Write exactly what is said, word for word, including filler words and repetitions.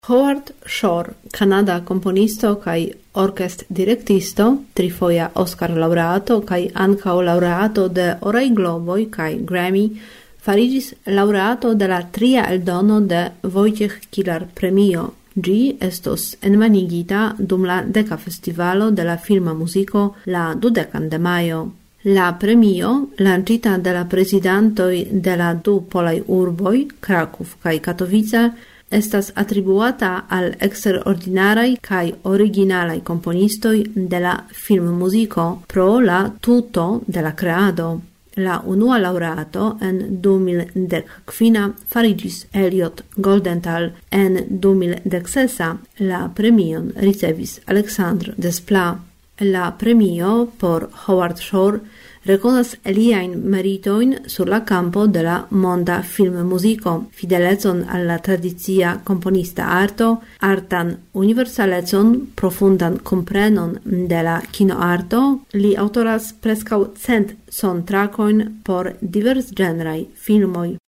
Howard Shore, Kanada komponisto kaj orkest-direktisto, trifoja Oscar laureato kaj ankaŭ laureato de Oraj Globoj kaj Grammy, fariĝis laureato de la tria eldono de Wojciech Kilar Premio. Ĝi estos enmanigita dum la deka festivalo de la filma muziko la dudekan de majo. La premio, lancita de la presidantoj de la du polaj urboj, Kraków kaj Katowice, estas atribuata al eksterordinaraj kaj originalaj komponistoj de la filmmuziko pro la tuto de la kreado. La unua laureato en du mil dek kvina fariĝis Elliot Goldenthal, en du mil dek sesa la premion ricevis Alexandre Desplat. La premio por Howard Shore rekonas liajn meritojn sur la campo de la monda filmmuziko, fidelecon al la tradicia komponista arto, artan universalecon, profundan komprenon de la kinoarto. Li aŭtoras preskaŭ cent soundtrackojn por diversĝenraj filmoj.